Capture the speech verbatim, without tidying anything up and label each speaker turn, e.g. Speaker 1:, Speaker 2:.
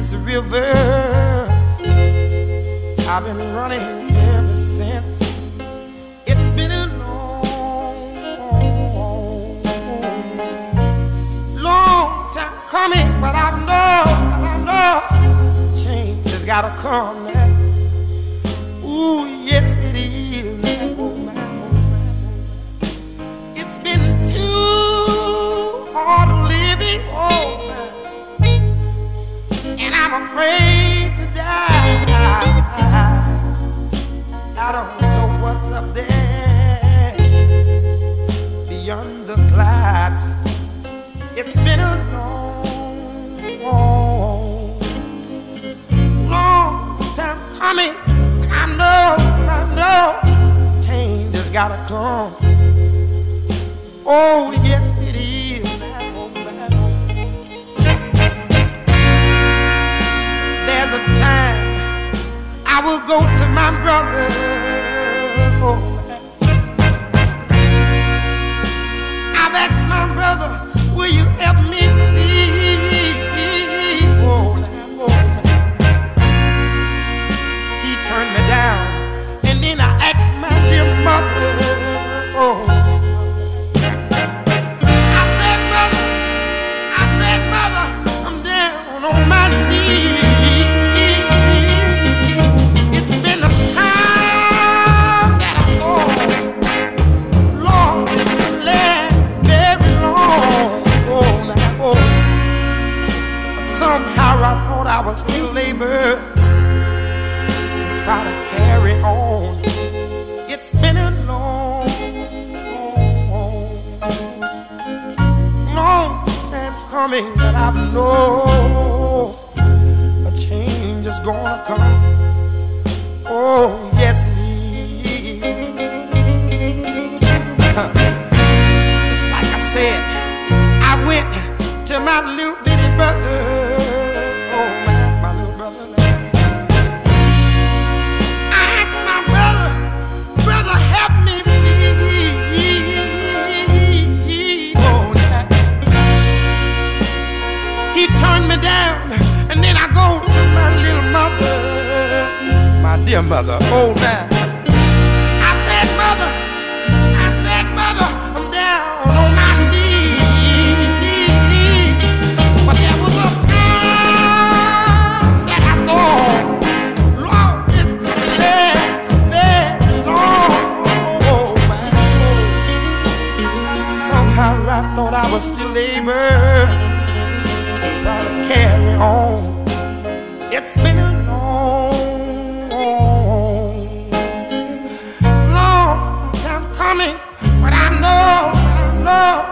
Speaker 1: this river. I've been running ever since. It's been a long, long time coming, but I know, I know, change has gotta come now. Ooh, yes it is now. Oh my, oh my. It's been too hard living, oh my. And I'm afraid to die. I don't know what's up there beyond the clouds. It's been a long, long, long time coming. I know, I know, change has gotta come. Oh, yes, it is now. There's a time I will go to my brother. Oh, I've asked my brother, will you help me please? Oh, now, oh, he turned me down, and then I asked my dear mother. Oh, I said, mother, I said, mother, I'm down on my knees. Somehow I thought I was still labor to try to carry on. It's been a long, long, long time coming, but I know a change is gonna come. Oh, yes it is. Just like I said, I went to my little bitty brother. Dear mother, oh man. I said, mother, I said, mother, I'm down on my knees. But there was a time that I thought, Lord, this could last so very long. Oh man. Somehow I thought I was still able to try to carry on. It's been a long, but I know, but I know